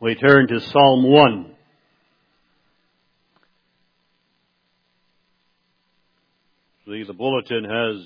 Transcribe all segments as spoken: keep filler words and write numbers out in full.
We turn to Psalm one. The, the bulletin has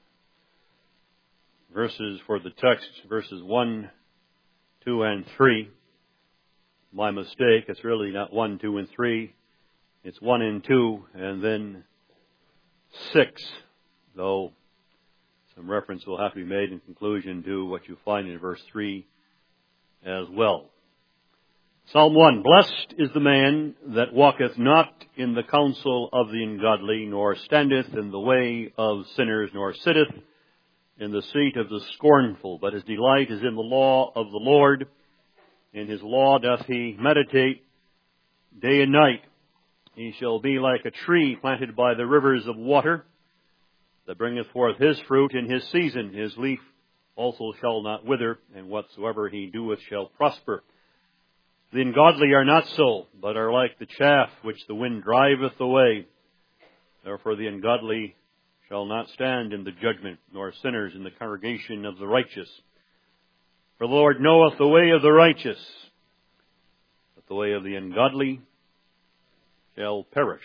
verses for the text, verses one, two, and three. My mistake, it's really not one, two, and three. It's one and two, and then six, though some reference will have to be made in conclusion to what you find in verse three as well. Psalm one, Blessed is the man that walketh not in the counsel of the ungodly, nor standeth in the way of sinners, nor sitteth in the seat of the scornful. But his delight is in the law of the Lord. In his law doth he meditate day and night. He shall be like a tree planted by the rivers of water, that bringeth forth his fruit in his season. His leaf also shall not wither, and whatsoever he doeth shall prosper. The ungodly are not so, but are like the chaff which the wind driveth away. Therefore the ungodly shall not stand in the judgment, nor sinners in the congregation of the righteous. For the Lord knoweth the way of the righteous, but the way of the ungodly shall perish.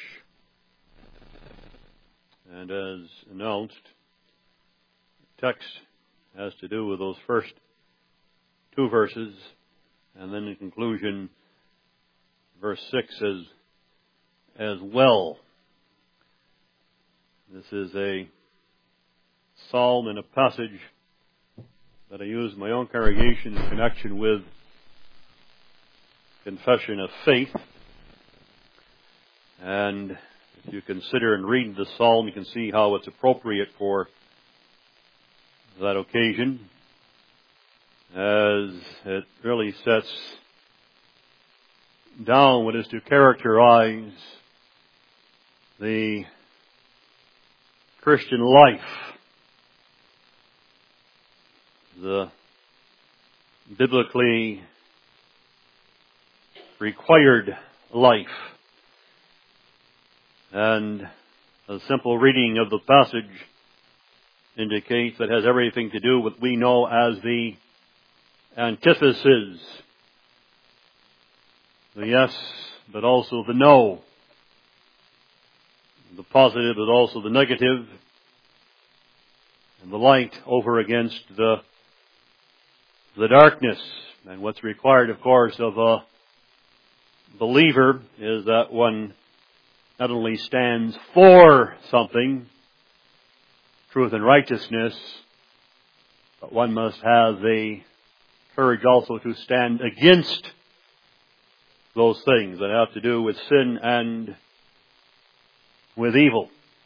And as announced, the text has to do with those first two verses, and then in conclusion, verse six as, as well. This is a psalm and a passage that I use in my own congregation in connection with confession of faith. And if you consider and read the psalm, you can see how it's appropriate for that occasion, as it really sets down what is to characterize the Christian life, the biblically required life. And a simple reading of the passage indicates that it has everything to do with what we know as the antithesis. The yes, but also the no. The positive, but also the negative. And the light over against the, the darkness. And what's required, of course, of a believer is that one not only stands for something, truth and righteousness, but one must have the courage also to stand against those things that have to do with sin and with evil.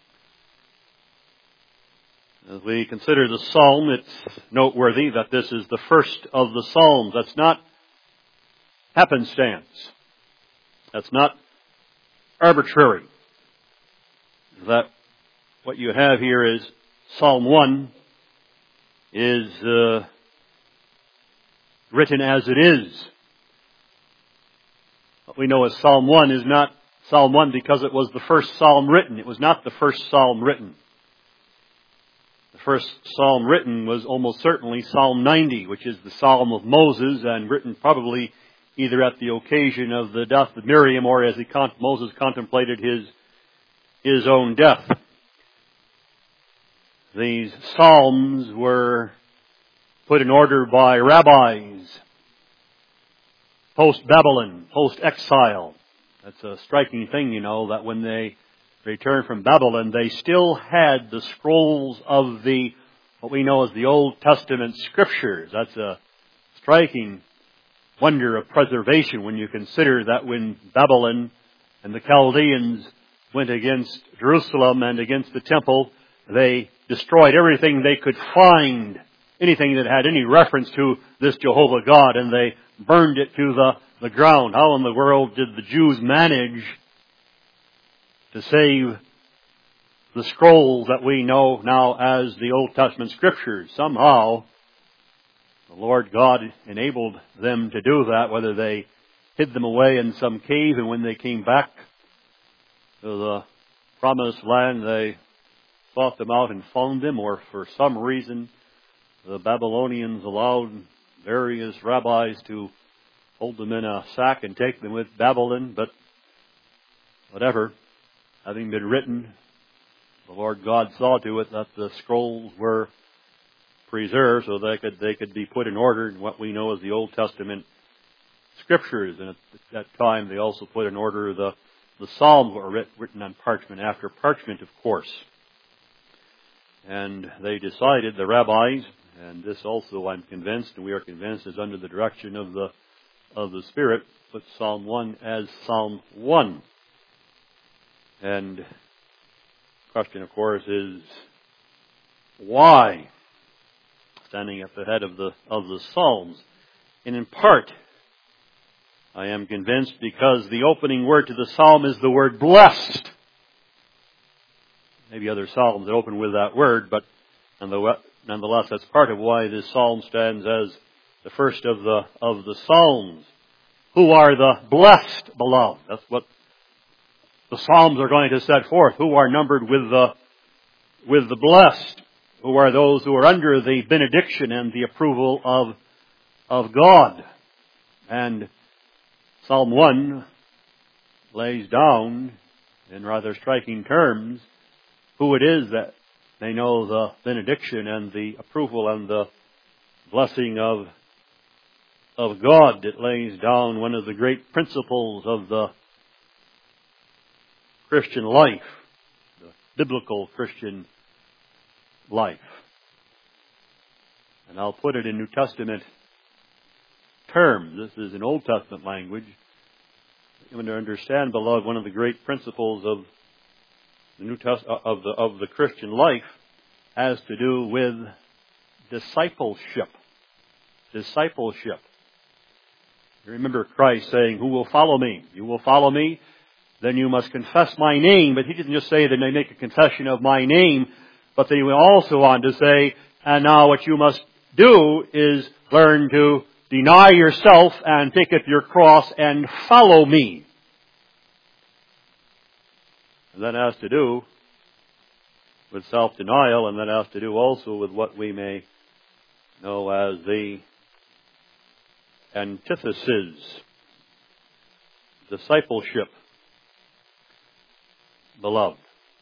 As we consider the psalm, it's noteworthy that this is the first of the psalms. That's not happenstance. That's not arbitrary. That what you have here is Psalm one is uh, written as it is. What we know as Psalm one is not Psalm one because it was the first psalm written. It was not the first psalm written. The first psalm written was almost certainly Psalm ninety, which is the Psalm of Moses, and written probably either at the occasion of the death of Miriam or as he con- Moses contemplated his, his own death. These psalms were put in order by rabbis post-Babylon, post-exile. That's a striking thing, you know, that when they returned from Babylon, they still had the scrolls of the, what we know as the Old Testament Scriptures. That's a striking wonder of preservation when you consider that when Babylon and the Chaldeans went against Jerusalem and against the temple, they destroyed everything they could find, anything that had any reference to this Jehovah God, and they burned it to the, the ground. How in the world did the Jews manage to save the scrolls that we know now as the Old Testament Scriptures? Somehow, the Lord God enabled them to do that, whether they hid them away in some cave, and when they came back to the promised land, they sought them out and found them, or for some reason the Babylonians allowed various rabbis to hold them in a sack and take them with Babylon, but whatever, having been written, the Lord God saw to it that the scrolls were preserved so they could they could be put in order in what we know as the Old Testament Scriptures. And at that time they also put in order the, the Psalms were writ, written on parchment, after parchment, of course. And they decided, the rabbis, and this also I'm convinced, and we are convinced, is under the direction of the of the Spirit, put Psalm one as Psalm one. And the question, of course, is why? Standing at the head of the of the Psalms. And in part, I am convinced because the opening word to the Psalm is the word blessed. Maybe other Psalms that open with that word, but nonetheless, that's part of why this Psalm stands as the first of the of the Psalms. Who are the blessed beloved? That's what the Psalms are going to set forth. Who are numbered with the with the blessed? Who are those who are under the benediction and the approval of of God? And Psalm one lays down in rather striking terms who it is that they know the benediction and the approval and the blessing of of God. It lays down one of the great principles of the Christian life, the biblical Christian life. And I'll put it in New Testament terms. This is an Old Testament language. You want to understand, beloved, one of the great principles of the New Test of the of the Christian life has to do with discipleship. Discipleship. You remember Christ saying, "Who will follow me? You will follow me, then you must confess my name." But he didn't just say that they make a confession of my name, but then he went also on to say, and now what you must do is learn to deny yourself and pick up your cross and follow me. And that has to do with self-denial, and that has to do also with what we may know as the antithesis, discipleship, beloved.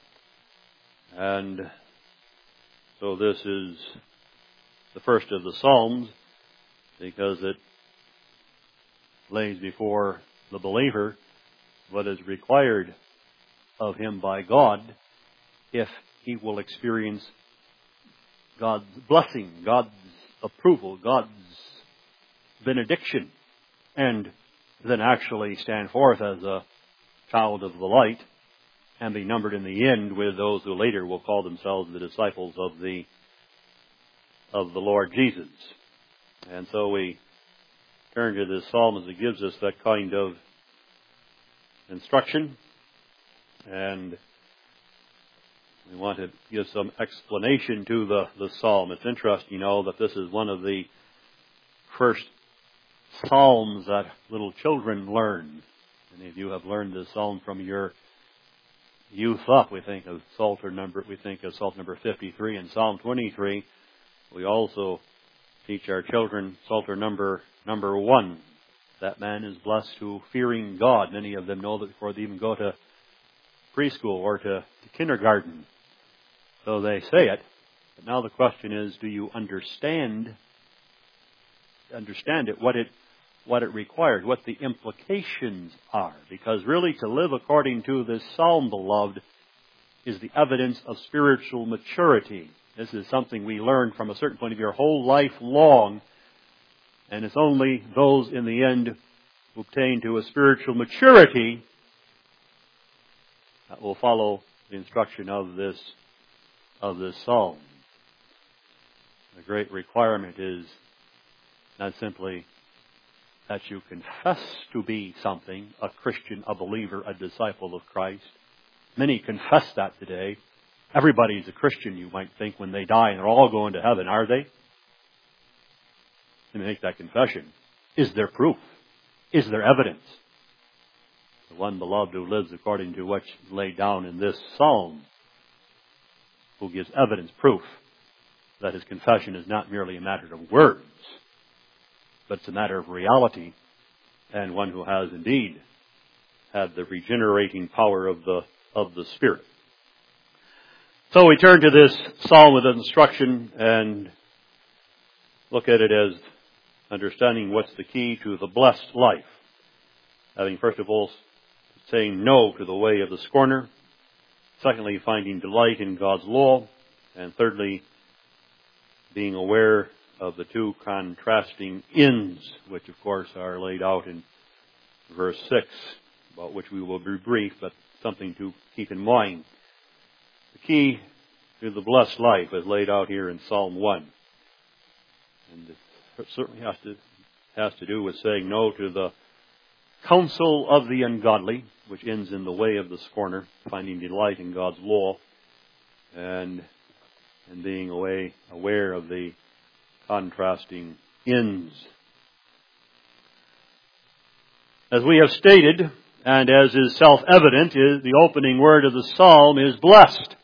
And so this is the first of the Psalms because it lays before the believer what is required of him by God if he will experience God's blessing, God's approval, God's benediction, and then actually stand forth as a child of the light and be numbered in the end with those who later will call themselves the disciples of the of the Lord Jesus. And so we turn to this psalm as it gives us that kind of instruction, and we want to give some explanation to the, the psalm. It's interesting, you know, that this is one of the first psalms that little children learn. Many of you have learned this psalm from your youth up. We think of Psalter number, we think of Psalm number fifty-three and Psalm twenty-three. We also teach our children Psalter number number one. That man is blessed who, fearing God. Many of them know that before they even go to preschool or to, to kindergarten. So they say it. But now the question is, do you understand understand it, what it what it requires, what the implications are? Because really to live according to this psalm, beloved, is the evidence of spiritual maturity. This is something we learn from a certain point of view our whole life long, and it's only those in the end who obtain to a spiritual maturity that will follow the instruction of this of this psalm. The great requirement is not simply that you confess to be something, a Christian, a believer, a disciple of Christ. Many confess that today. Everybody's a Christian, you might think, when they die, and they're all going to heaven, are they? They make that confession. Is there proof? Is there evidence? The one, beloved, who lives according to what's laid down in this psalm, who gives evidence, proof, that his confession is not merely a matter of words, but it's a matter of reality and one who has indeed had the regenerating power of the of the Spirit. So we turn to this psalm with instruction and look at it as understanding what's the key to the blessed life. Having first of all saying no to the way of the scorner. Secondly, finding delight in God's law. And thirdly, being aware of the two contrasting ends, which of course are laid out in verse six, about which we will be brief, but something to keep in mind. The key to the blessed life is laid out here in Psalm one. And it certainly has to, has to do with saying no to the counsel of the ungodly, which ends in the way of the scorner, finding delight in God's law, and, and being away, aware of the contrasting ends. As we have stated, and as is self-evident, is the opening word of the psalm is blessed.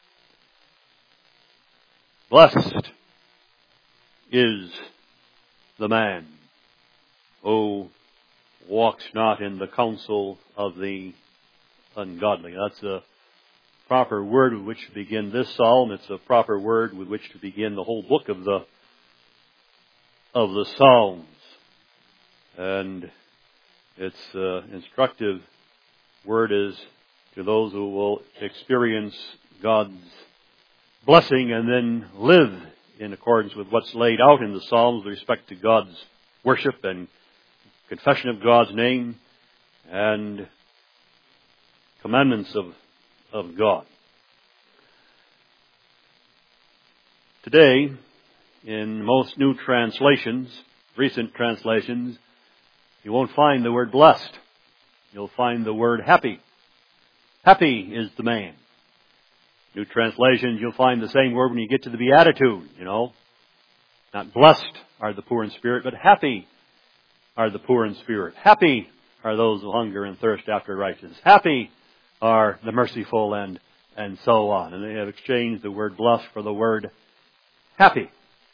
Blessed is the man who walks not in the counsel of the ungodly. That's a proper word with which to begin this psalm. It's a proper word with which to begin the whole book of the of the Psalms. And its uh, instructive word is to those who will experience God's blessing and then live in accordance with what's laid out in the Psalms with respect to God's worship and confession of God's name and commandments of, of God. Today, in most new translations, recent translations, you won't find the word blessed. You'll find the word happy. Happy is the man. New translations, you'll find the same word when you get to the Beatitude, you know. Not blessed are the poor in spirit, but happy are the poor in spirit. Happy are those who hunger and thirst after righteousness. Happy are the merciful, and, and so on. And they have exchanged the word blessed for the word happy.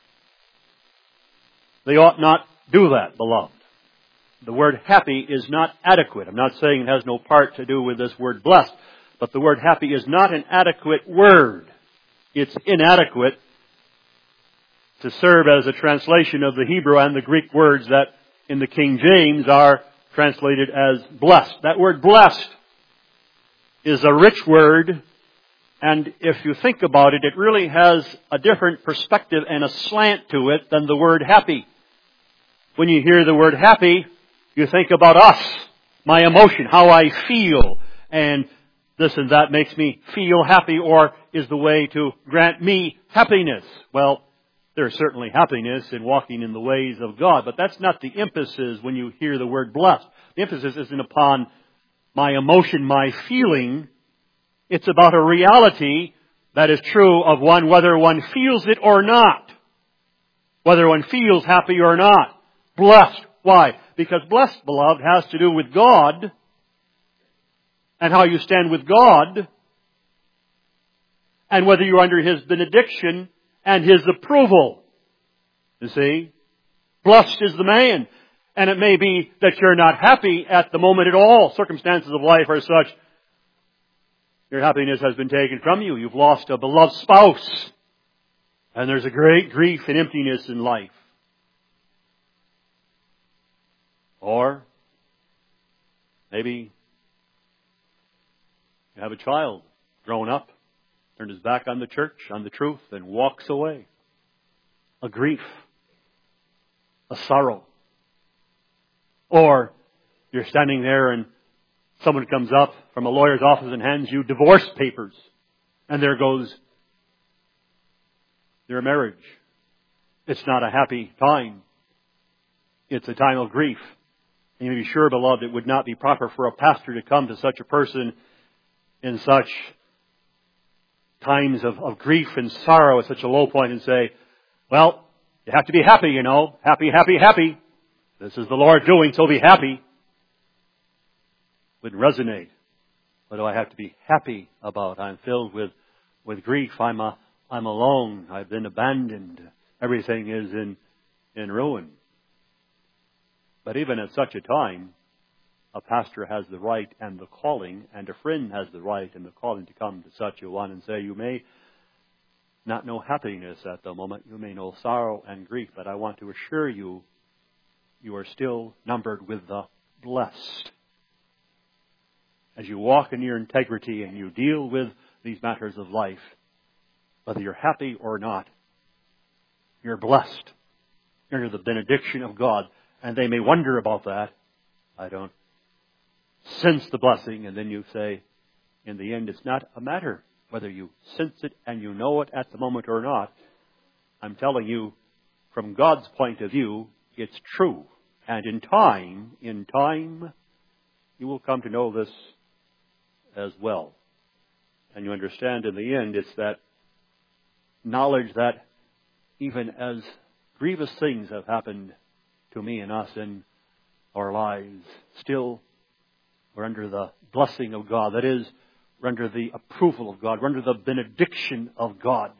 They ought not do that, beloved. The word happy is not adequate. I'm not saying it has no part to do with this word blessed, but the word happy is not an adequate word. It's inadequate to serve as a translation of the Hebrew and the Greek words that in the King James are translated as blessed. That word blessed is a rich word, and if you think about it, it really has a different perspective and a slant to it than the word happy. When you hear the word happy, you think about us, my emotion, how I feel, and this and that makes me feel happy, or is the way to grant me happiness. Well, there's certainly happiness in walking in the ways of God, but that's not the emphasis when you hear the word blessed. The emphasis isn't upon my emotion, my feeling. It's about a reality that is true of one, whether one feels it or not. Whether one feels happy or not. Blessed. Why? Because blessed, beloved, has to do with God and how you stand with God and whether you're under His benediction and His approval. You see? Blessed is the man. And it may be that you're not happy at the moment at all. Circumstances of life are such. Your happiness has been taken from you. You've lost a beloved spouse. And there's a great grief and emptiness in life. Or maybe you have a child grown up, turned his back on the church, on the truth, and walks away. A grief. A sorrow. Or you're standing there and someone comes up from a lawyer's office and hands you divorce papers. And there goes your marriage. It's not a happy time. It's a time of grief. And you may be sure, beloved, it would not be proper for a pastor to come to such a person in such times of, of grief and sorrow at such a low point and say, well, you have to be happy, you know. Happy, happy, happy. This is the Lord doing, so be happy. Would resonate. What do I have to be happy about? I'm filled with, with grief. I'm a, I'm alone. I've been abandoned. Everything is in, in ruin. But even at such a time, a pastor has the right and the calling, and a friend has the right and the calling to come to such a one and say, you may not know happiness at the moment, you may know sorrow and grief, but I want to assure you, you are still numbered with the blessed. As you walk in your integrity and you deal with these matters of life, whether you're happy or not, you're blessed. You're under the benediction of God. And they may wonder about that. I don't sense the blessing. And then you say, in the end, it's not a matter whether you sense it and you know it at the moment or not. I'm telling you, from God's point of view, it's true. And in time, in time, you will come to know this as well. And you understand in the end, it's that knowledge that even as grievous things have happened to me and us in our lives, still we're under the blessing of God. That is, we're under the approval of God. We're under the benediction of God.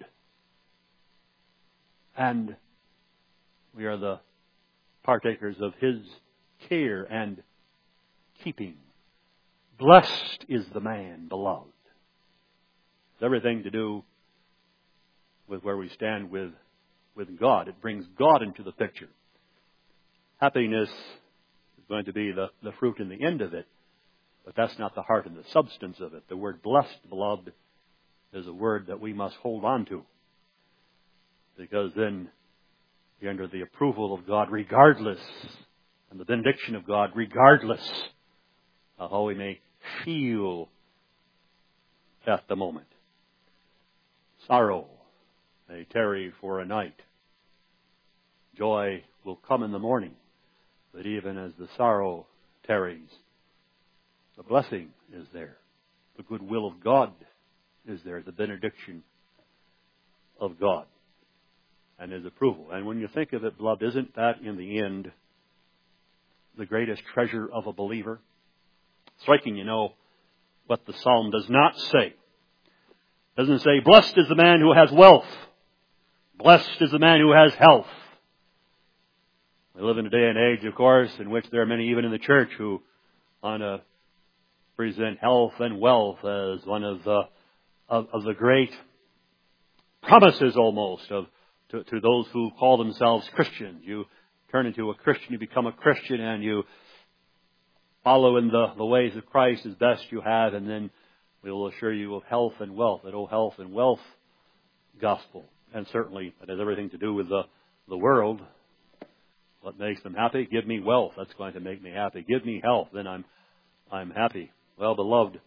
And we are the partakers of His care and keeping. Blessed is the man, beloved. It's everything to do with where we stand with, with God. It brings God into the picture. Happiness is going to be the, the fruit in the end of it, but that's not the heart and the substance of it. The word blessed, beloved, is a word that we must hold on to, because then you're under the approval of God regardless, and the benediction of God regardless of how we may feel at the moment. Sorrow may tarry for a night. Joy will come in the morning. But even as the sorrow tarries, the blessing is there. The goodwill of God is there. The benediction of God and His approval. And when you think of it, beloved, isn't that in the end the greatest treasure of a believer? Striking, you know, what the psalm does not say. It doesn't say, blessed is the man who has wealth. Blessed is the man who has health. We live in a day and age, of course, in which there are many, even in the church, who want to present health and wealth as one of the of, of the great promises, almost, of to, to those who call themselves Christians. You turn into a Christian, you become a Christian, and you follow in the, the ways of Christ as best you have, and then we will assure you of health and wealth, that old health and wealth gospel. And certainly it has everything to do with the, the world. What makes them happy? Give me wealth. That's going to make me happy. Give me health. Then I'm I'm happy. Well, beloved,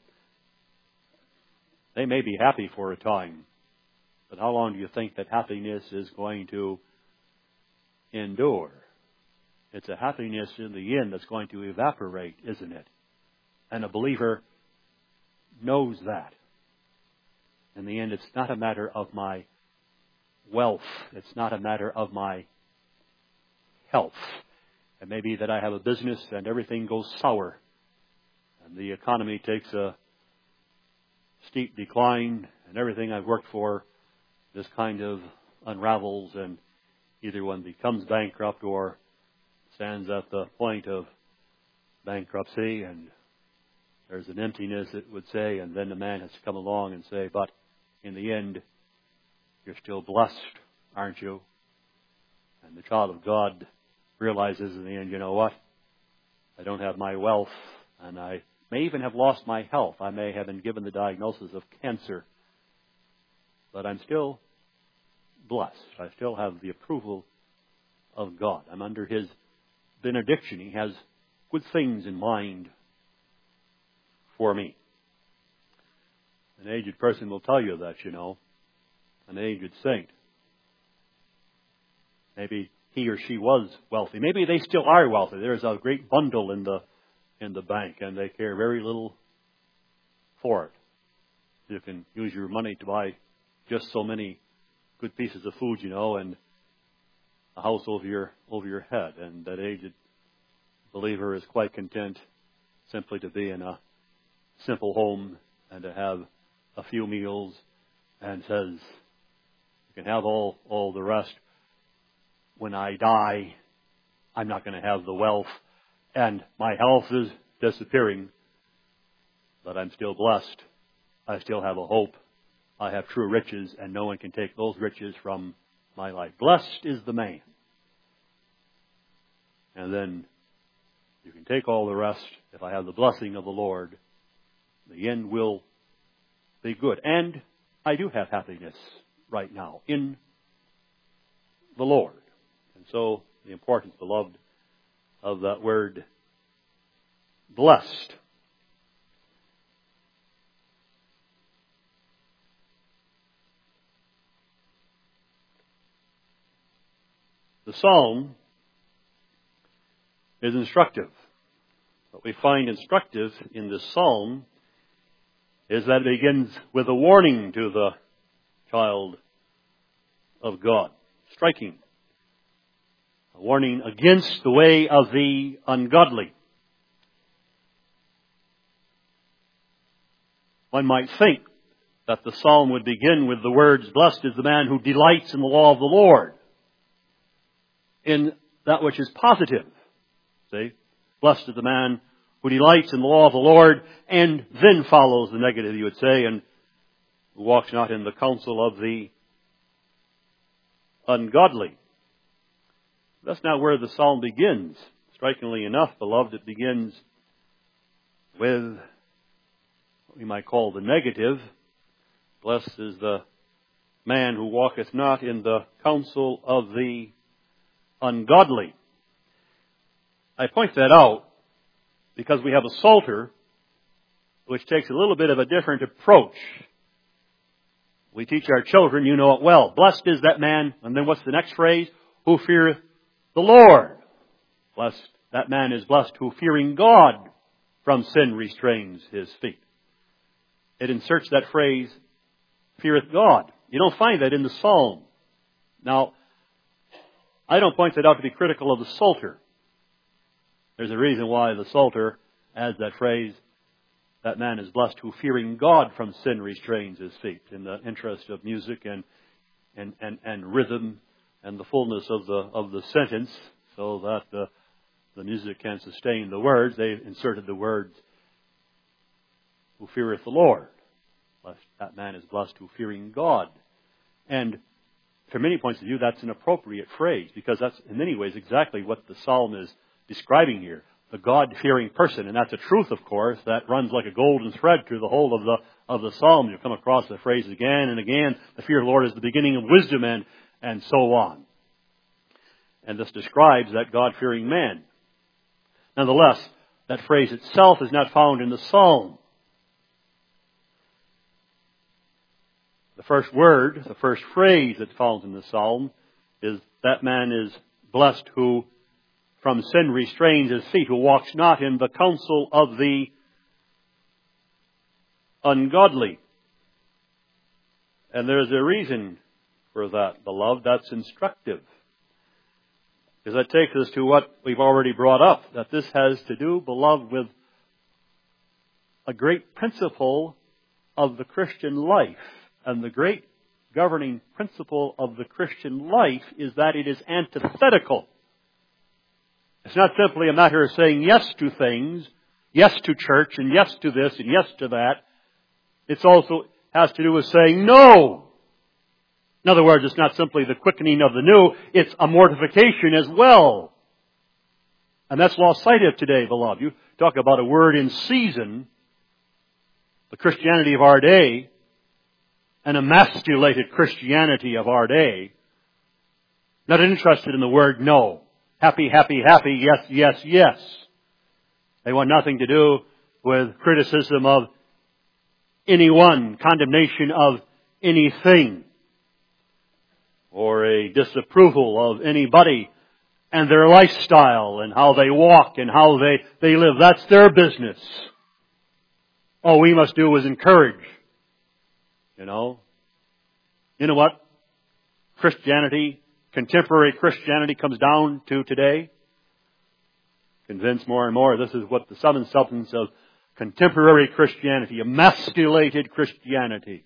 they may be happy for a time, but how long do you think that happiness is going to endure? It's a happiness in the end that's going to evaporate, isn't it? And a believer knows that. In the end, it's not a matter of my wealth. It's not a matter of my health. It may be that I have a business and everything goes sour, and the economy takes a steep decline, and everything I've worked for just kind of unravels, and either one becomes bankrupt or stands at the point of bankruptcy, and there's an emptiness, it would say, and then the man has to come along and say, but in the end, you're still blessed, aren't you? And the child of God realizes in the end, you know what? I don't have my wealth, and I may even have lost my health. I may have been given the diagnosis of cancer, but I'm still blessed. I still have the approval of God. I'm under His benediction. He has good things in mind for me. An aged person will tell you that, you know. An aged saint. Maybe he or she was wealthy. Maybe they still are wealthy. There's a great bundle in the in the bank, and they care very little for it. You can use your money to buy just so many good pieces of food, you know, and a house over your over your head. And that aged believer is quite content simply to be in a simple home and to have a few meals, and says, you can have all, all the rest. When I die, I'm not going to have the wealth and my health is disappearing, but I'm still blessed. I still have a hope. I have true riches, and no one can take those riches from my life. Blessed is the man. And then you can take all the rest. If I have the blessing of the Lord, the end will be good. And I do have happiness right now in the Lord. And so the importance, beloved, of that word blessed. The psalm is instructive. What we find instructive in this psalm is that it begins with a warning to the child of God. Striking. A warning against the way of the ungodly. One might think that the psalm would begin with the words, "Blessed is the man who delights in the law of the Lord," in that which is positive. See? Blessed is the man who delights in the law of the Lord, and then follows the negative, you would say, and who walks not in the counsel of the ungodly. That's not where the psalm begins. Strikingly enough, beloved, it begins with what we might call the negative. Blessed is the man who walketh not in the counsel of the ungodly. I point that out because we have a psalter which takes a little bit of a different approach. We teach our children, you know it well. Blessed is that man, and then what's the next phrase? Who feareth the Lord. Blessed, that man is blessed who, fearing God, from sin restrains his feet. It inserts that phrase, feareth God. You don't find that in the psalm. Now, I don't point that out to be critical of the psalter. There's a reason why the psalter adds that phrase, that man is blessed who, fearing God, from sin restrains his feet, in the interest of music and and, and, and rhythm and the fullness of the of the sentence, so that the, the music can sustain the words. They inserted the words, who feareth the Lord. Blessed, that man is blessed who, fearing God. And from many points of view, that's an appropriate phrase, because that's in many ways exactly what the psalm is describing here. The God-fearing person. And that's a truth, of course, that runs like a golden thread through the whole of the of the psalm. You'll come across the phrase again and again. The fear of the Lord is the beginning of wisdom, and, and so on. And this describes that God-fearing man. Nonetheless, that phrase itself is not found in the psalm. The first word, the first phrase that's found in the psalm is, that man is blessed who from sin restrains his feet, who walks not in the counsel of the ungodly. And there's a reason for that, beloved. That's instructive. Because that takes us to what we've already brought up, that this has to do, beloved, with a great principle of the Christian life. And the great governing principle of the Christian life is that it is antithetical. It's not simply a matter of saying yes to things, yes to church, and yes to this, and yes to that. It also has to do with saying no. In other words, it's not simply the quickening of the new, it's a mortification as well. And that's lost sight of today, beloved. You talk about a word in season, the Christianity of our day, an emasculated Christianity of our day, not interested in the word no. Happy, happy, happy, yes, yes, yes. They want nothing to do with criticism of anyone, condemnation of anything, or a disapproval of anybody and their lifestyle and how they walk and how they, they live. That's their business. All we must do is encourage. You know? You know what Christianity, contemporary Christianity, comes down to today? Convinced more and more this is what the sum and substance of contemporary Christianity, emasculated Christianity.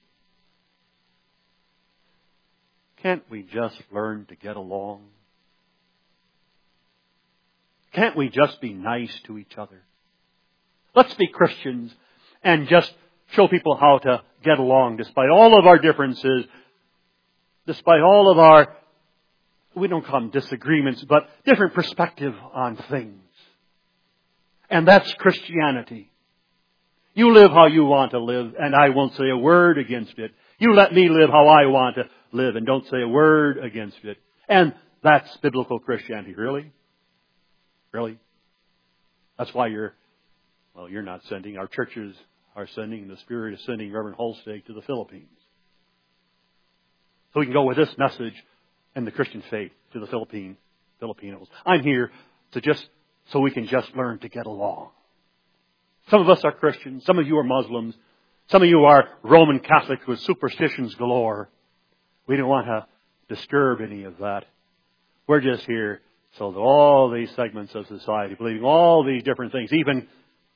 Can't we just learn to get along? Can't we just be nice to each other? Let's be Christians and just show people how to get along despite all of our differences, despite all of our, we don't call them disagreements, but different perspective on things. And that's Christianity. You live how you want to live, and I won't say a word against it. You let me live how I want to live, and don't say a word against it. And that's biblical Christianity. Really? Really? That's why you're, well, you're not sending. Our churches are sending, the Spirit is sending Reverend Holstake to the Philippines. So we can go with this message and the Christian faith to the Philippine Filipinos. I'm here to just, so we can just learn to get along. Some of us are Christians. Some of you are Muslims. Some of you are Roman Catholics with superstitions galore. We don't want to disturb any of that. We're just here so that all these segments of society, believing all these different things, even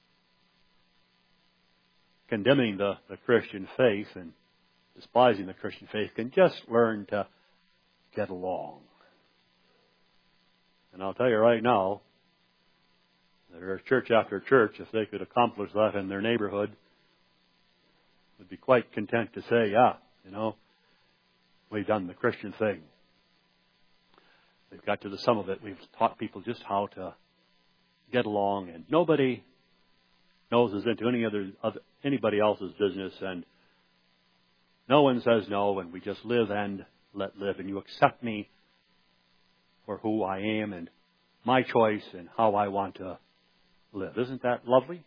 condemning the, the Christian faith and despising the Christian faith, can just learn to get along. And I'll tell you right now, there's church after church, if they could accomplish that in their neighborhood, would be quite content to say, yeah, you know, we've done the Christian thing. We've got to the sum of it. We've taught people just how to get along, and nobody knows us into any other, other anybody else's business, and no one says no, and we just live and let live, and you accept me for who I am and my choice and how I want to live. Isn't that lovely?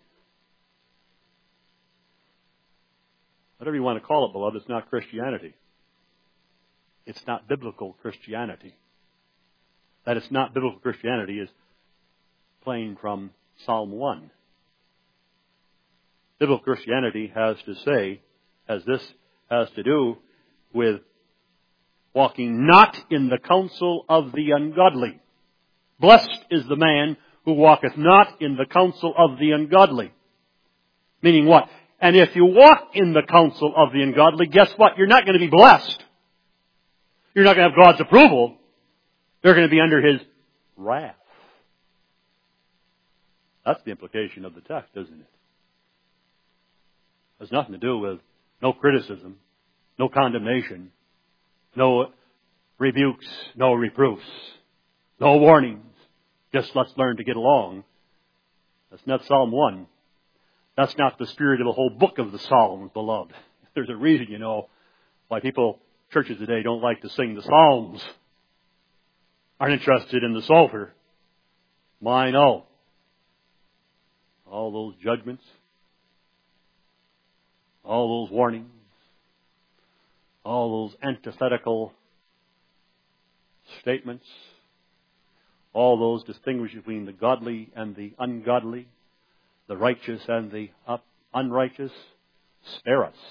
Whatever you want to call it, beloved, it's not Christianity. It's not biblical Christianity. That it's not biblical Christianity is plain from Psalm one. Biblical Christianity has to say, as this has to do with walking not in the counsel of the ungodly. Blessed is the man who walketh not in the counsel of the ungodly. Meaning what? And if you walk in the counsel of the ungodly, guess what? You're not going to be blessed. You're not going to have God's approval. You're going to be under His wrath. That's the implication of the text, isn't it? It has nothing to do with no criticism, no condemnation, no rebukes, no reproofs, no warnings. Just let's learn to get along. That's not Psalm one. That's not the spirit of the whole book of the Psalms, beloved. There's a reason, you know, why people, churches today, don't like to sing the Psalms. Aren't interested in the Psalter. My, no. All those judgments, all those warnings, all those antithetical statements, all those distinguishing between the godly and the ungodly, the righteous and the unrighteous, spare us.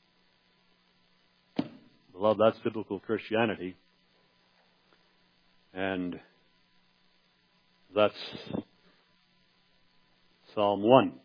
Beloved, that's biblical Christianity. And that's Psalm one.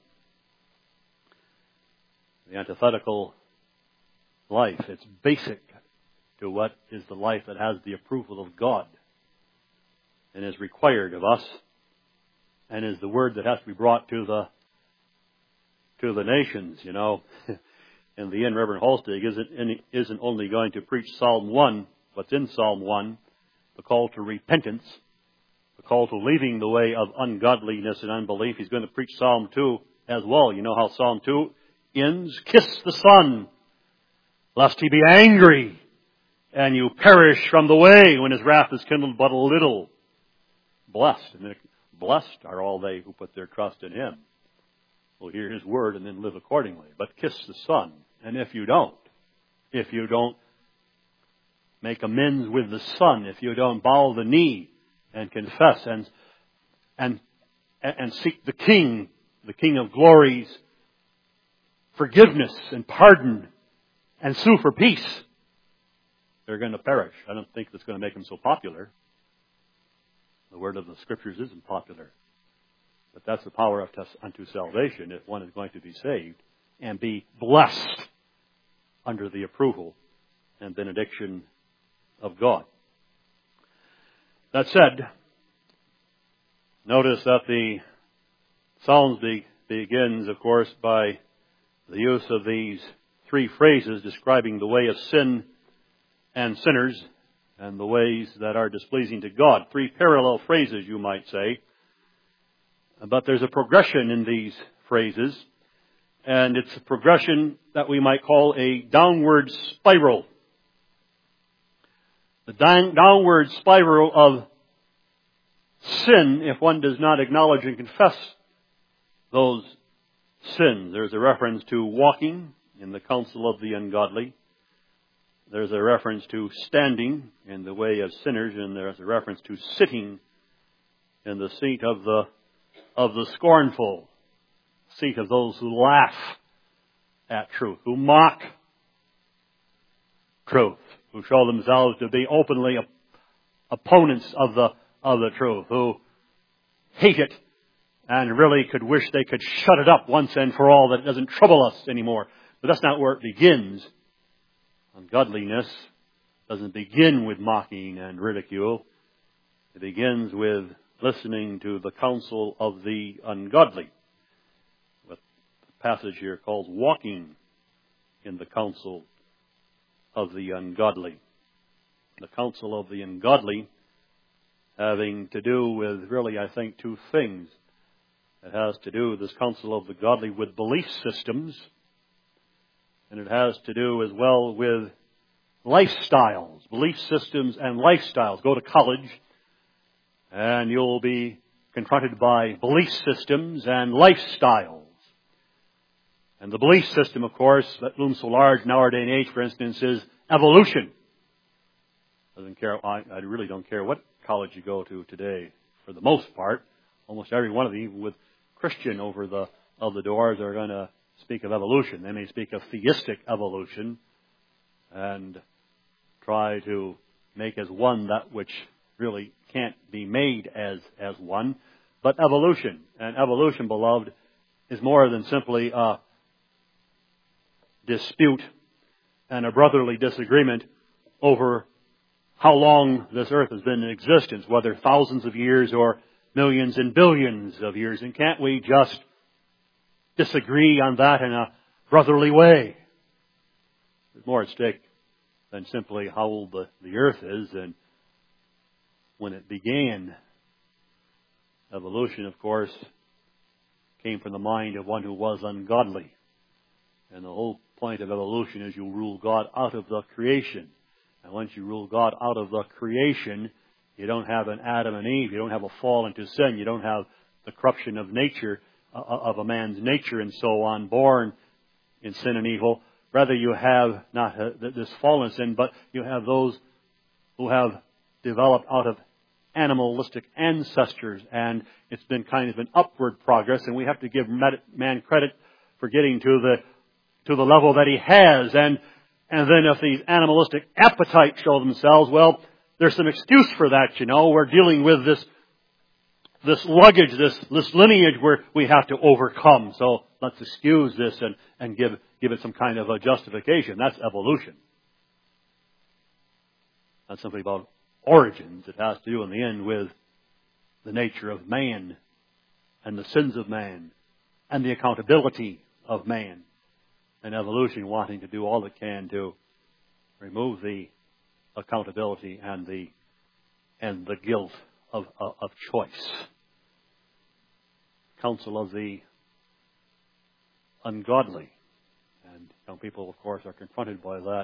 The antithetical life. It's basic to what is the life that has the approval of God and is required of us, and is the word that has to be brought to the to the nations. You know, in the end, Reverend Holstake isn't any, isn't only going to preach Psalm one, what's in Psalm one, the call to repentance, the call to leaving the way of ungodliness and unbelief. He's going to preach Psalm two as well. You know how Psalm two ends? Kiss the Son, lest He be angry, and you perish from the way when His wrath is kindled but a little. Blessed, and blessed are all they who put their trust in Him. Will hear His word and then live accordingly. But kiss the Son. And if you don't, if you don't make amends with the Son, if you don't bow the knee and confess and and and seek the King, the King of glory's forgiveness and pardon and sue for peace, they're going to perish. I don't think that's going to make them so popular. The word of the Scriptures isn't popular. But that's the power of unto salvation if one is going to be saved and be blessed under the approval and benediction of God. That said, Notice that the Psalms be, begins, of course, by the use of these three phrases describing the way of sin and sinners and the ways that are displeasing to God. Three parallel phrases, you might say. But there's a progression in these phrases, and it's a progression that we might call a downward spiral. The down, downward spiral of sin, if one does not acknowledge and confess those sins. There's a reference to walking in the counsel of the ungodly. There's a reference to standing in the way of sinners, and there's a reference to sitting in the seat of the of the scornful, seat of those who laugh at truth, who mock truth, who show themselves to be openly op- opponents of the of the truth, who hate it and really could wish they could shut it up once and for all, that it doesn't trouble us anymore. But that's not where it begins. Ungodliness doesn't begin with mocking and ridicule. It begins with listening to the counsel of the ungodly. What the passage here calls walking in the counsel of the ungodly. The counsel of the ungodly having to do with really, I think, two things. It has to do with this counsel of the godly with belief systems, and it has to do as well with lifestyles, belief systems and lifestyles. Go to college, and you'll be confronted by belief systems and lifestyles. And the belief system, of course, that looms so large in our day and age, for instance, is evolution. Doesn't care. I, I really don't care what college you go to today. For the most part, almost every one of them, even with Christian over the of the doors, are going to speak of evolution. They may speak of theistic evolution and try to make as one that which really can't be made as, as one. But evolution, and evolution, beloved, is more than simply a dispute and a brotherly disagreement over how long this earth has been in existence, whether thousands of years or millions and billions of years. And can't we just disagree on that in a brotherly way? There's more at stake than simply how old the, the earth is and when it began. Evolution, of course, came from the mind of one who was ungodly. And the whole point of evolution is you rule God out of the creation. And once you rule God out of the creation, you don't have an Adam and Eve. You don't have a fall into sin. You don't have the corruption of nature, uh, of a man's nature and so on, born in sin and evil. Rather, you have not uh, this fallen sin, but you have those who have developed out of animalistic ancestors. And it's been kind of an upward progress, and we have to give man credit for getting to the to the level that he has. And And then if these animalistic appetites show themselves, well, there's some excuse for that, you know. We're dealing with this this luggage, this this lineage where we have to overcome. So let's excuse this and, and give give it some kind of a justification. That's evolution. That's simply about origins. It has to do in the end with the nature of man and the sins of man and the accountability of man. And evolution wanting to do all it can to remove the accountability and the and the guilt of of, of choice. Counsel of the ungodly. And young people, of course, are confronted by that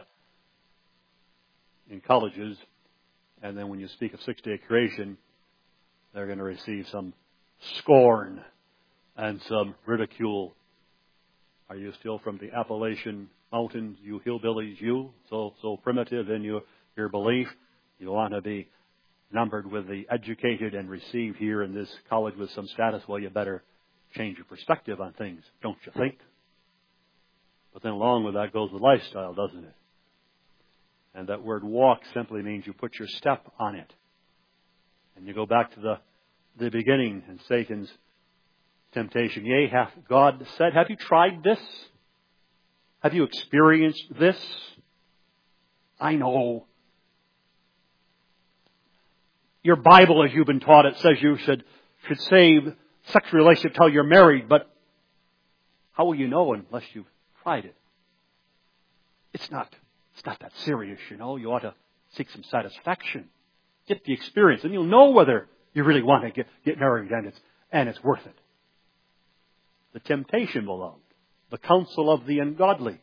in colleges. And then when you speak of six-day creation, they're going to receive some scorn and some ridicule. Are you still from the Appalachian Mountains, you hillbillies, you? So so primitive in your, your belief. You want to be numbered with the educated and received here in this college with some status. Well, you better change your perspective on things, don't you think? But then along with that goes the lifestyle, doesn't it? And that word walk simply means you put your step on it. And you go back to the, the beginning and Satan's temptation. Yea, hath God said, have you tried this? Have you experienced this? I know. Your Bible, as you've been taught, it says you should should save sexual relationship till you're married, but how will you know unless you've tried it? It's not, it's not that serious, you know. You ought to seek some satisfaction. Get the experience, and you'll know whether you really want to get, get married and it's, and it's worth it. The temptation, beloved. The counsel of the ungodly.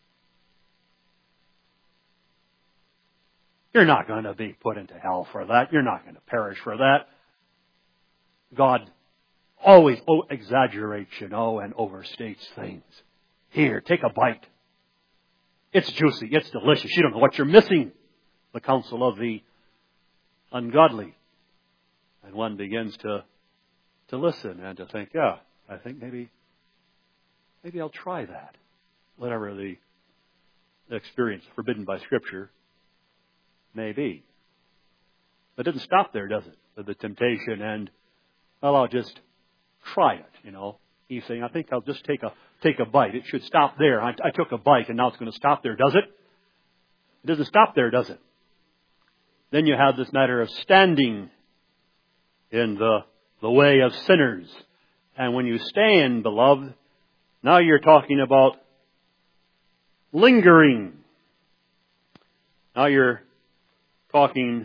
You're not going to be put into hell for that. You're not going to perish for that. God always exaggerates, you know, and overstates things. Here, take a bite. It's juicy. It's delicious. You don't know what you're missing. The counsel of the ungodly. And one begins to, to listen and to think, yeah, I think maybe, maybe I'll try that. Whatever the experience forbidden by Scripture may be. But it doesn't stop there, does it? With the temptation and, well, I'll just try it, you know. He's saying, I think I'll just take a take a bite. It should stop there. I, I took a bite and now it's going to stop there, does it? It doesn't stop there, does it? Then you have this matter of standing in the, the way of sinners. And when you stand, beloved, now you're talking about lingering. Now you're talking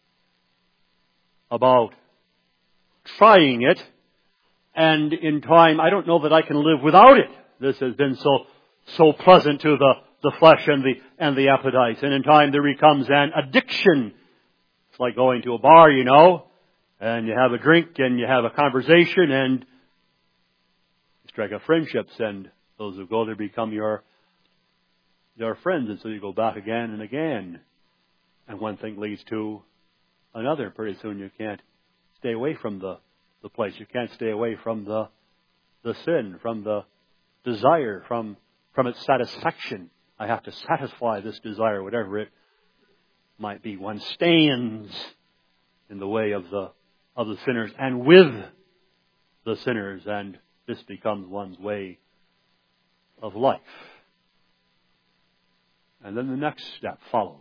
about trying it, and in time, I don't know that I can live without it. This has been so so pleasant to the, the flesh and the and the appetites. And in time there becomes an addiction. It's like going to a bar, you know, and you have a drink and you have a conversation and you strike up friendships, and those who go there become your your friends, and so you go back again and again. And one thing leads to another. Pretty soon you can't stay away from the, the place. You can't stay away from the the sin, from the desire, from from its satisfaction. I have to satisfy this desire, whatever it might be. One stands in the way of the of the sinners and with the sinners, and this becomes one's way of life. And then the next step follows.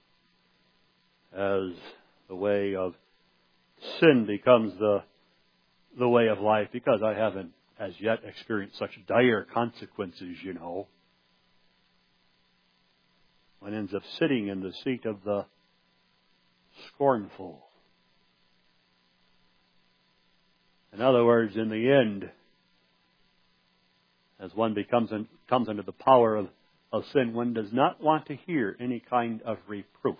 As the way of sin becomes the the way of life, because I haven't as yet experienced such dire consequences, you know. One ends up sitting in the seat of the scornful. In other words, in the end, as one becomes comes under the power of, of sin, one does not want to hear any kind of reproof,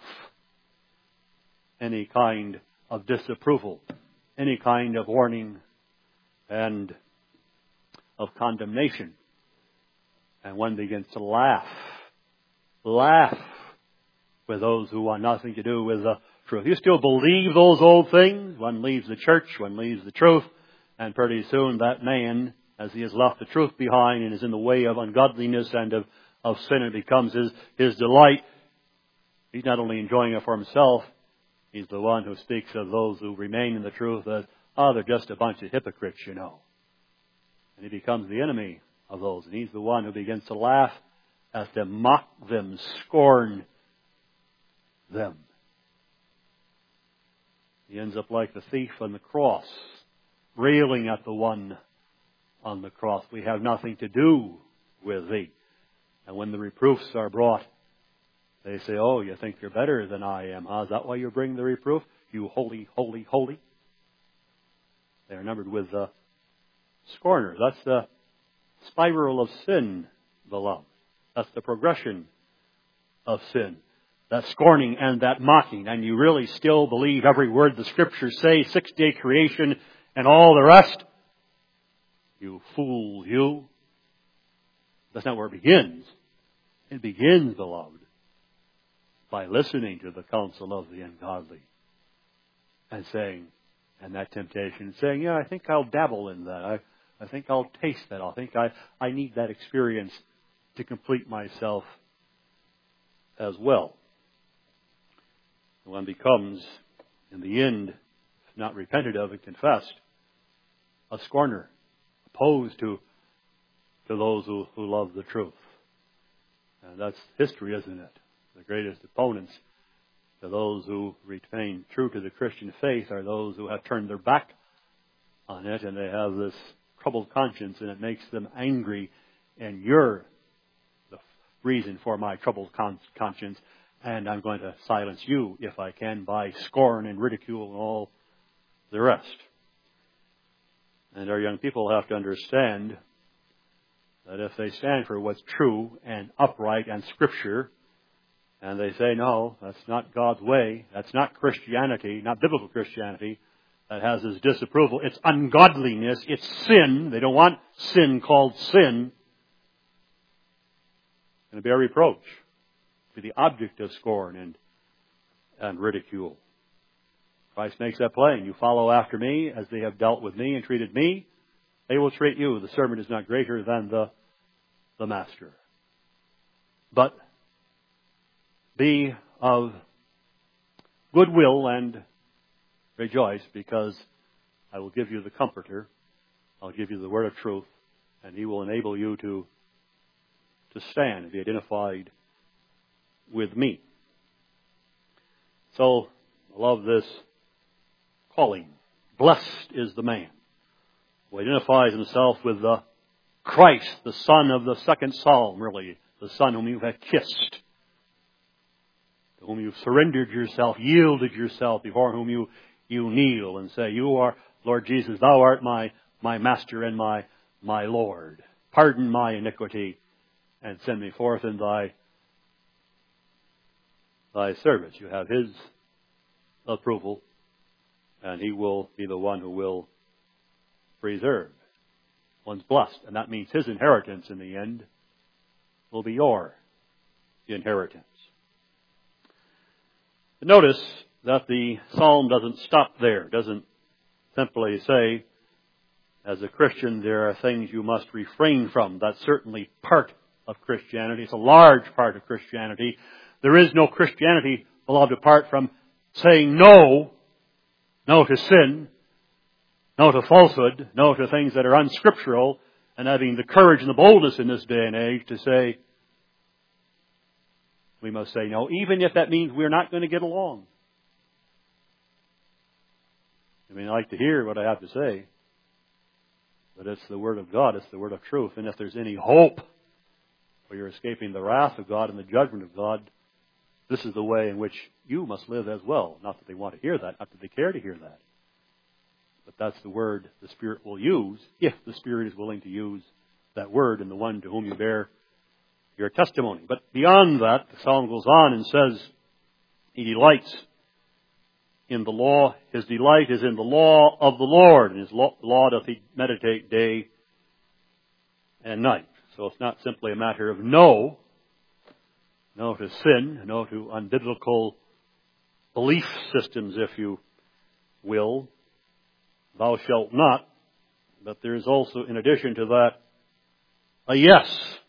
any kind of disapproval, any kind of warning and of condemnation. And one begins to laugh, laugh with those who want nothing to do with the truth. You still believe those old things? One leaves the church, one leaves the truth, and pretty soon that man, as he has left the truth behind and is in the way of ungodliness and of, of sin, it becomes his, his delight. He's not only enjoying it for himself, he's the one who speaks of those who remain in the truth as, oh, they're just a bunch of hypocrites, you know. And he becomes the enemy of those. And he's the one who begins to laugh at them, mock them, scorn them. He ends up like the thief on the cross, railing at the one on the cross. We have nothing to do with thee. And when the reproofs are brought, they say, oh, you think you're better than I am, huh? Is that why you bring the reproof? You holy, holy, holy. They are numbered with the scorners. That's the spiral of sin, beloved. That's the progression of sin. That scorning and that mocking. And you really still believe every word the Scriptures say, six-day creation and all the rest? You fool, you. That's not where it begins. It begins, beloved, by listening to the counsel of the ungodly and saying, and that temptation, saying, yeah, I think I'll dabble in that. I, I think I'll taste that. I think I, I need that experience to complete myself as well. One becomes, in the end, if not repented of and confessed, a scorner, opposed to, to those who, who love the truth. And that's history, isn't it? The greatest opponents to those who remain true to the Christian faith are those who have turned their back on it, and they have this troubled conscience, and it makes them angry, and you're the reason for my troubled con- conscience, and I'm going to silence you, if I can, by scorn and ridicule and all the rest. And our young people have to understand that if they stand for what's true and upright and Scripture, and they say, no, that's not God's way, that's not Christianity, not biblical Christianity, that has His disapproval, it's ungodliness, it's sin, they don't want sin called sin, it's going to be a reproach, be the object of scorn and, and ridicule. Christ makes that plain. You follow after me as they have dealt with me and treated me, they will treat you. The servant is not greater than the, the master. But be of goodwill and rejoice, because I will give you the Comforter. I'll give you the word of truth, and He will enable you to, to stand and be identified with me. So, I love this calling. Blessed is the man who identifies himself with the Christ, the Son of the second Psalm, really, the Son whom you have kissed, to whom you've surrendered yourself, yielded yourself, before whom you, you kneel and say, you are, Lord Jesus, Thou art my, my Master and my, my Lord. Pardon my iniquity and send me forth in Thy, Thy service. You have His approval, and He will be the one who will preserve. One's blessed, and that means His inheritance in the end will be your inheritance. Notice that the psalm doesn't stop there. It doesn't simply say, as a Christian, there are things you must refrain from. That's certainly part of Christianity. It's a large part of Christianity. There is no Christianity, beloved, apart from saying no, no to sin, no to falsehood, no to things that are unscriptural, and having the courage and the boldness in this day and age to say, we must say no, even if that means we're not going to get along. I mean, I like to hear what I have to say, but it's the Word of God, it's the Word of truth, and if there's any hope for you're escaping the wrath of God and the judgment of God, this is the way in which you must live as well. Not that they want to hear that, not that they care to hear that. But that's the word the Spirit will use, if the Spirit is willing to use that word in the one to whom you bear your testimony. But beyond that, the psalm goes on and says, he delights in the law. His delight is in the law of the Lord, and His law, law doth he meditate day and night. So it's not simply a matter of no, no to sin, no to unbiblical belief systems, if you will. Thou shalt not. But there is also, in addition to that, a yes.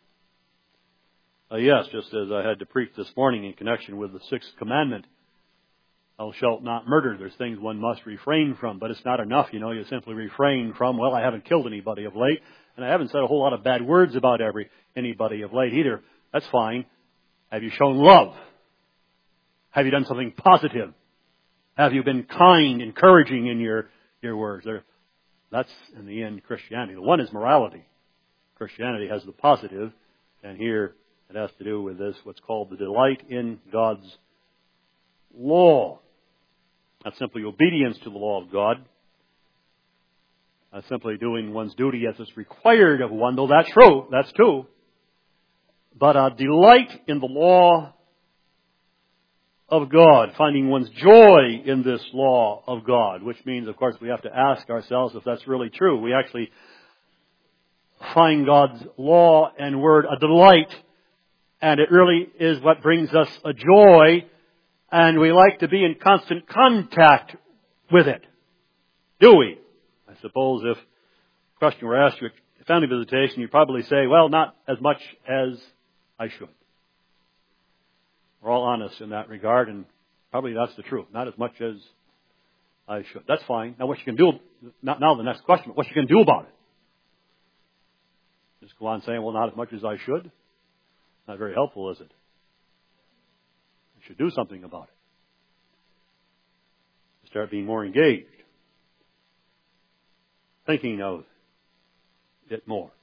A yes, just as I had to preach this morning in connection with the sixth commandment. Thou shalt not murder. There's things one must refrain from, but it's not enough, you know, you simply refrain from, well, I haven't killed anybody of late, and I haven't said a whole lot of bad words about every anybody of late either. That's fine. Have you shown love? Have you done something positive? Have you been kind, encouraging in your, your words? There, that's, in the end, Christianity. The one is morality. Christianity has the positive, and here it has to do with this, what's called the delight in God's law. That's simply obedience to the law of God. That's simply doing one's duty as is required of one, though that's true, that's true. But a delight in the law of God, finding one's joy in this law of God, which means, of course, we have to ask ourselves if that's really true. We actually find God's law and word a delight, and it really is what brings us a joy, and we like to be in constant contact with it. Do we? I suppose if the question were asked you at family visitation, you'd probably say, well, not as much as I should. We're all honest in that regard, and probably that's the truth. Not as much as I should. That's fine. Now what you can do, not now the next question, but what you can do about it. Just go on saying, well, not as much as I should. Not very helpful, is it? You should do something about it. Start being more engaged. thinking of it more.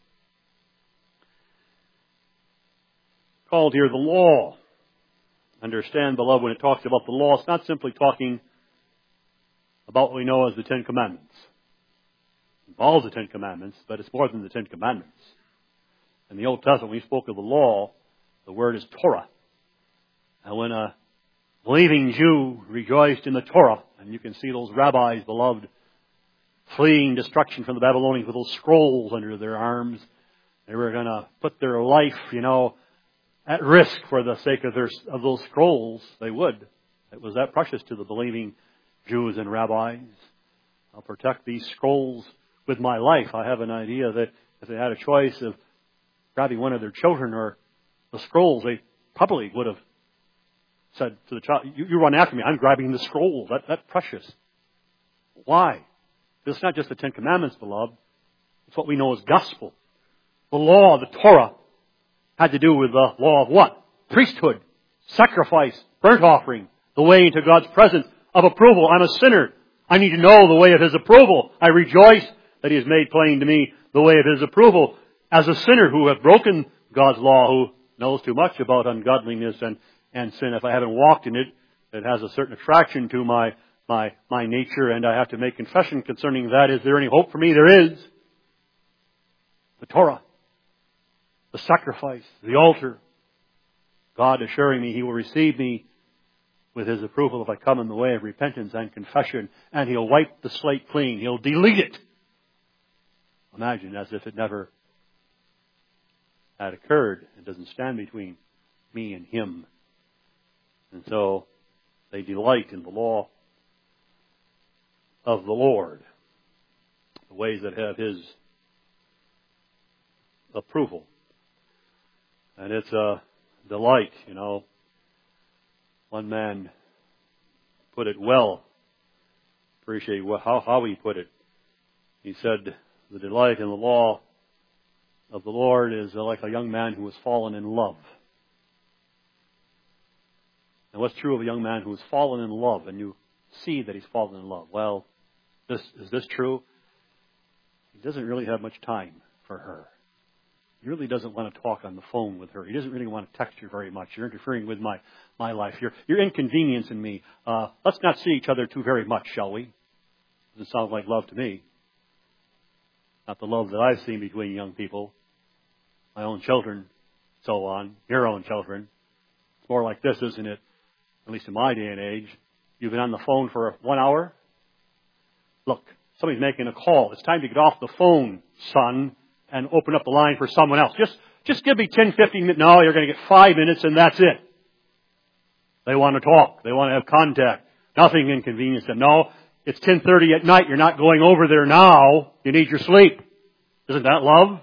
Called here the law. Understand, beloved, when it talks about the law, it's not simply talking about what we know as the Ten Commandments. It involves the Ten Commandments, but it's more than the Ten Commandments. In the Old Testament, when we spoke of the law, the word is Torah. And when a believing Jew rejoiced in the Torah, and you can see those rabbis, beloved, fleeing destruction from the Babylonians with those scrolls under their arms, they were going to put their life, you know, at risk for the sake of their of those scrolls. They would. It was that precious to the believing Jews and rabbis. I'll protect these scrolls with my life. I have an idea that if they had a choice of grabbing one of their children or the scrolls, they probably would have said to the child, you, you run after me, I'm grabbing the scroll. That, that's precious. Why? Because it's not just the Ten Commandments, beloved. It's what we know as gospel. The law, the Torah, had to do with the law of what? Priesthood, sacrifice, burnt offering, the way into God's presence of approval. I'm a sinner. I need to know the way of His approval. I rejoice that He has made plain to me the way of His approval. As a sinner who have broken God's law, who knows too much about ungodliness and, and sin, if I haven't walked in it, it has a certain attraction to my, my, my nature, and I have to make confession concerning that. Is there any hope for me? There is. The Torah, the sacrifice, the altar, God assuring me He will receive me with His approval if I come in the way of repentance and confession, and He'll wipe the slate clean. He'll delete it. Imagine as if it never had occurred. It doesn't stand between me and Him. And so they delight in the law of the Lord, the ways that have His approval. And it's a delight, you know. One man put it well. Appreciate how, how he put it. He said, the delight in the law of the Lord is like a young man who has fallen in love. And what's true of a young man who has fallen in love, and you see that he's fallen in love? Well, this, is this true? He doesn't really have much time for her. He really doesn't want to talk on the phone with her. He doesn't really want to text her very much. You're interfering with my, my life. You're, you're inconveniencing me. Uh, let's not see each other too very much, shall we? Doesn't sound like love to me. Not the love that I've seen between young people, my own children, so on, your own children. It's more like this, isn't it? At least in my day and age. You've been on the phone for one hour? Look, somebody's making a call. It's time to get off the phone, son, and open up the line for someone else. Just, just give me ten, fifteen minutes. No, you're going to get five minutes and that's it. They want to talk. They want to have contact. Nothing inconvenience them. No, it's ten thirty at night. You're not going over there now. You need your sleep. Isn't that love?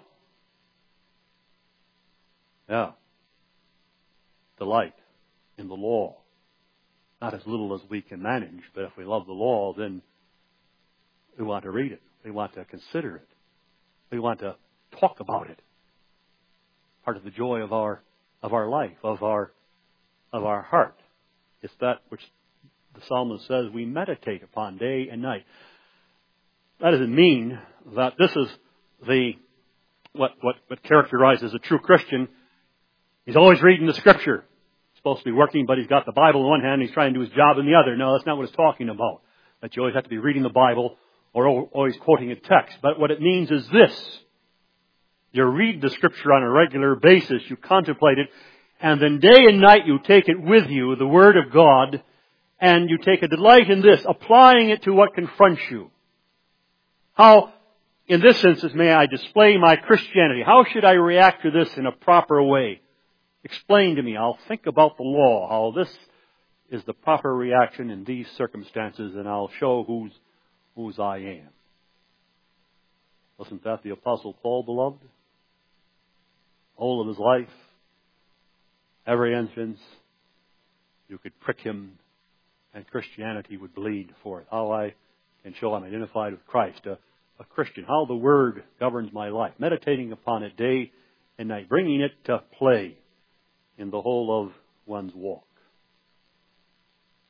Yeah. Delight in the law. Not as little as we can manage, but if we love the law, then we want to read it. We want to consider it. We want to talk about it. Part of the joy of our of our life, of our of our heart. It's that which the psalmist says we meditate upon day and night. That doesn't mean that this is the what what, what characterizes a true Christian. He's always reading the Scripture. He's supposed to be working, but he's got the Bible in one hand and he's trying to do his job in the other. No, that's not what it's talking about. That you always have to be reading the Bible or always quoting a text. But what it means is this. You read the Scripture on a regular basis. You contemplate it. And then day and night you take it with you, the Word of God. And you take a delight in this, applying it to what confronts you. How, in this instance, may I display my Christianity? How should I react to this in a proper way? Explain to me. I'll think about the law, how this is the proper reaction in these circumstances, and I'll show whose, whose I am. Wasn't that the Apostle Paul, beloved? Whole of his life, every instance, you could prick him, and Christianity would bleed forth. How I can show I'm identified with Christ, a, a Christian. How the Word governs my life, meditating upon it day and night, bringing it to play in the whole of one's walk.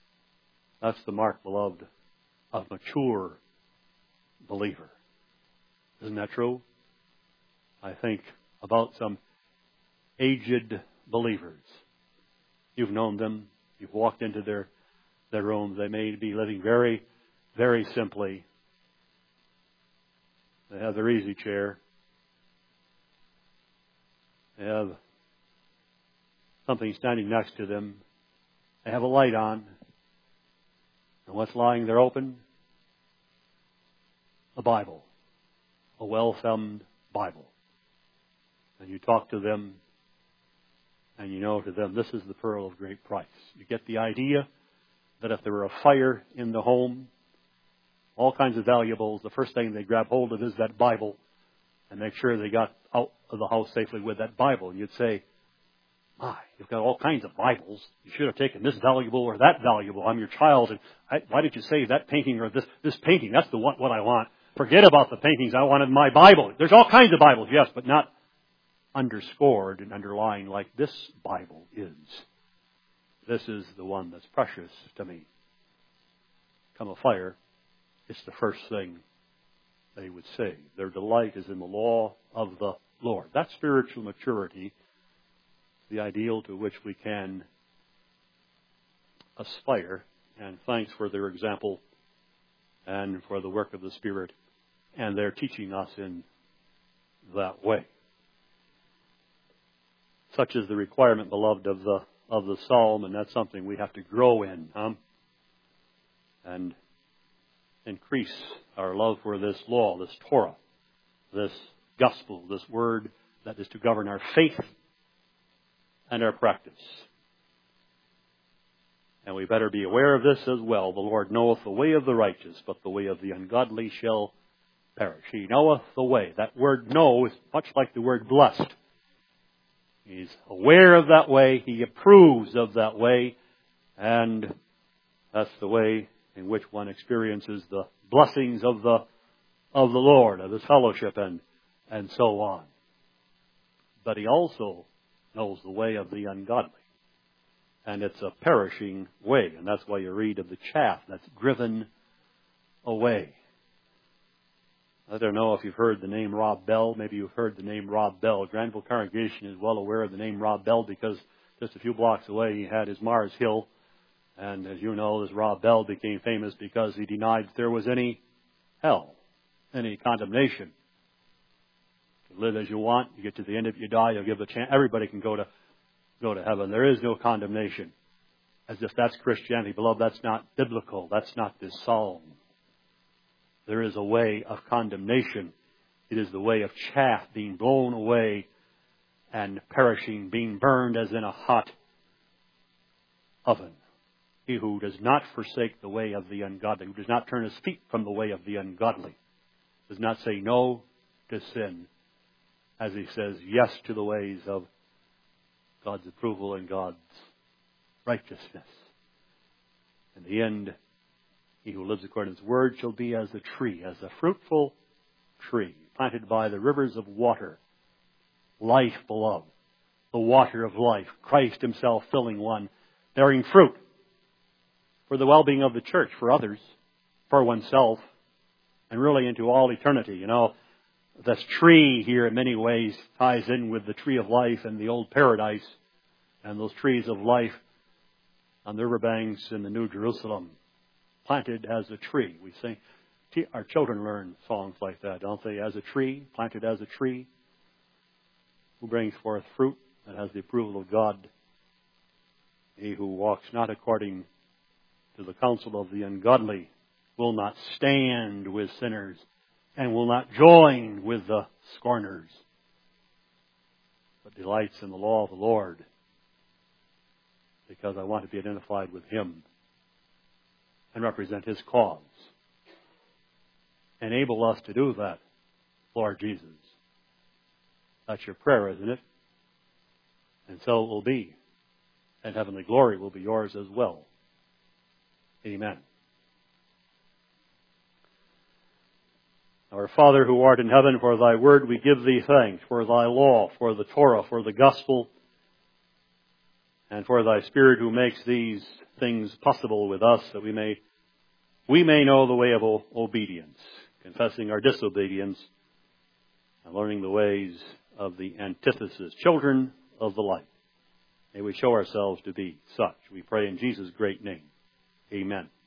That's the mark, beloved, of mature believer. Isn't that true? I think about some aged believers. You've known them. You've walked into their, their rooms. They may be living very, very simply. They have their easy chair. They have something standing next to them. They have a light on. And what's lying there open? A Bible. A well-thumbed Bible. And you talk to them, and you know to them, this is the pearl of great price. You get the idea that if there were a fire in the home, all kinds of valuables, the first thing they grab hold of is that Bible and make sure they got out of the house safely with that Bible. And you'd say, my, you've got all kinds of Bibles. You should have taken this valuable or that valuable. I'm your child, and I, why did you say that painting or this, this painting? That's the one, what I want. Forget about the paintings. I wanted my Bible. There's all kinds of Bibles, yes, but not underscored and underlined like this Bible is. This is the one that's precious to me. Come a fire, it's the first thing they would say. Their delight is in the law of the Lord. That's spiritual maturity, the ideal to which we can aspire. And thanks for their example and for the work of the Spirit. And they're teaching us in that way. Such is the requirement, beloved, of the of the psalm, and that's something we have to grow in, huh? And increase our love for this law, this Torah, this gospel, this word that is to govern our faith and our practice. And we better be aware of this as well. The Lord knoweth the way of the righteous, but the way of the ungodly shall perish. He knoweth the way. That word know is much like the word blessed. He's aware of that way. He approves of that way. And that's the way in which one experiences the blessings of the of the Lord, of His fellowship, and, and so on. But He also knows the way of the ungodly. And it's a perishing way. And that's why you read of the chaff that's driven away. I don't know if you've heard the name Rob Bell. Maybe you've heard the name Rob Bell. Granville congregation is well aware of the name Rob Bell because just a few blocks away he had his Mars Hill. And as you know, this Rob Bell became famous because he denied there was any hell, any condemnation. You live as you want. You get to the end of it, you die. You'll give a chance. Everybody can go to go to heaven. There is no condemnation. As if that's Christianity. Beloved, that's not biblical. That's not this psalm. There is a way of condemnation. It is the way of chaff being blown away and perishing, being burned as in a hot oven. He who does not forsake the way of the ungodly, who does not turn his feet from the way of the ungodly, does not say no to sin, as he says yes to the ways of God's approval and God's righteousness. In the end, he who lives according to His word shall be as a tree, as a fruitful tree, planted by the rivers of water. Life, beloved, the water of life. Christ Himself filling one, bearing fruit for the well-being of the church, for others, for oneself, and really into all eternity. You know, this tree here in many ways ties in with the tree of life and the old paradise, and those trees of life on the riverbanks in the New Jerusalem. Planted as a tree. We sing, our children learn songs like that, don't they? As a tree, planted as a tree, who brings forth fruit that has the approval of God. He who walks not according to the counsel of the ungodly will not stand with sinners and will not join with the scorners, but delights in the law of the Lord, because I want to be identified with Him and represent His cause. Enable us to do that, Lord Jesus. That's your prayer, isn't it? And so it will be. And heavenly glory will be yours as well. Amen. Our Father who art in heaven, for Thy word we give Thee thanks, for Thy law, for the Torah, for the gospel, and for Thy Spirit who makes these things possible with us, that we may we may know the way of obedience, confessing our disobedience and learning the ways of the antithesis, children of the light. May we show ourselves to be such. We pray in Jesus' great name. Amen.